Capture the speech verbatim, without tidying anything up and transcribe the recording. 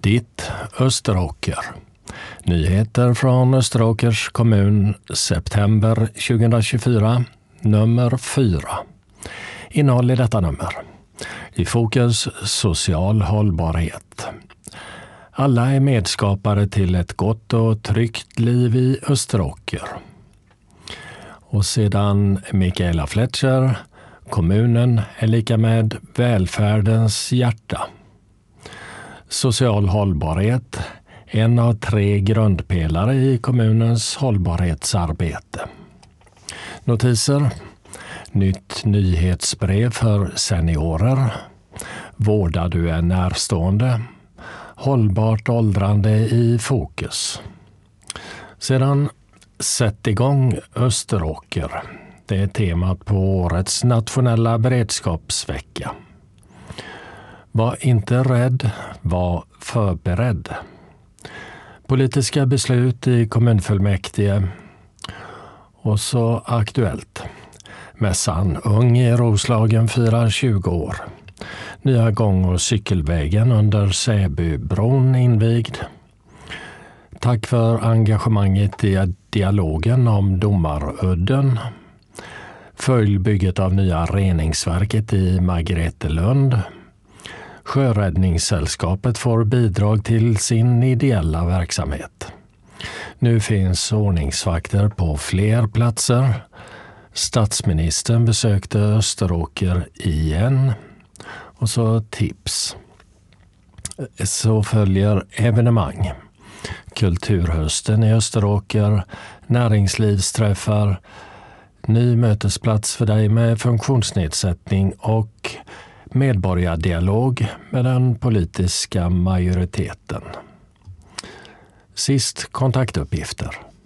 Ditt Österåker. Nyheter från Österåkers kommun september tjugohundratjugofyra, nummer fyra. Innehåll i detta nummer. I fokus social hållbarhet. Alla är medskapare till ett gott och tryggt liv i Österåker. Och sedan Michaela Fletcher, kommunen är lika med välfärdens hjärta. Social hållbarhet, en av tre grundpelare i kommunens hållbarhetsarbete. Notiser. Nytt nyhetsbrev för seniorer. Vårdar du en närstående. Hållbart åldrande i fokus. Sedan Sätt igång Österåker. Det är temat på årets nationella beredskapsvecka. Var inte rädd, var förberedd. Politiska beslut i kommunfullmäktige. Och så aktuellt. Mässan Ung i Roslagen firar tjugo år. Nya gång- och cykelvägen under Säbybron invigd. Tack för engagemanget i dialogen om Domarudden. Följ bygget av nya reningsverket i Margretelund. Sjöräddningssällskapet får bidrag till sin ideella verksamhet. Nu finns ordningsvakter på fler platser. Statsministern besökte Österåker igen. Och så tips. Så följer evenemang. Kulturhösten i Österåker, näringslivsträffar, ny mötesplats för dig med funktionsnedsättning och medborgardialog med den politiska majoriteten. Sist kontaktuppgifter.